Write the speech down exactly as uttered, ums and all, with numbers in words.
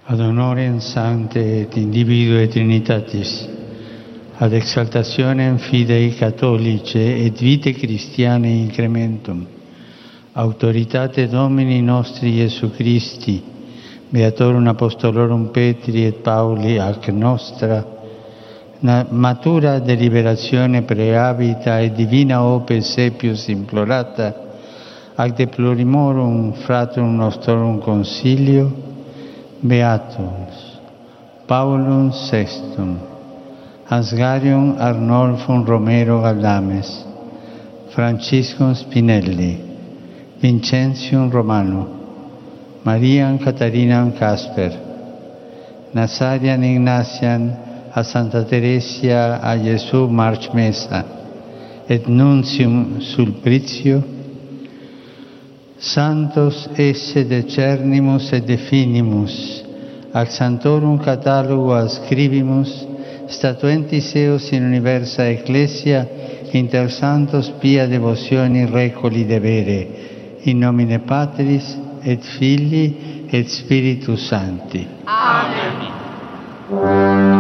ad honorem sancte et individue Trinitatis, ad exaltationem fidei catholice et vitae Christianae incrementum, autoritate Domini nostri Iesu Christi, Beatorum Apostolorum Petri et Pauli ac nostra, matura deliberazione preabita et divina ope sepius implorata, ac deplorimorum fratum nostrorum consilio, Beatus Paulum sextum, Asgarium Arnolfum Romero Galdames, Franciscum Spinelli, Vincentium Romano, Mariam Catharinam Casper, Nazarian Ignatian a Santa Teresia a Gesù Marchmesa, et Nuncium Sulpritio, Santos esse decernimus et definimus, ac Santorum catalogo ascribimus, statuentis eos in universa Ecclesia, inter santos pia devocioni recoli debere, in nomine Patris et Filii et Spiritus Sancti. Amen.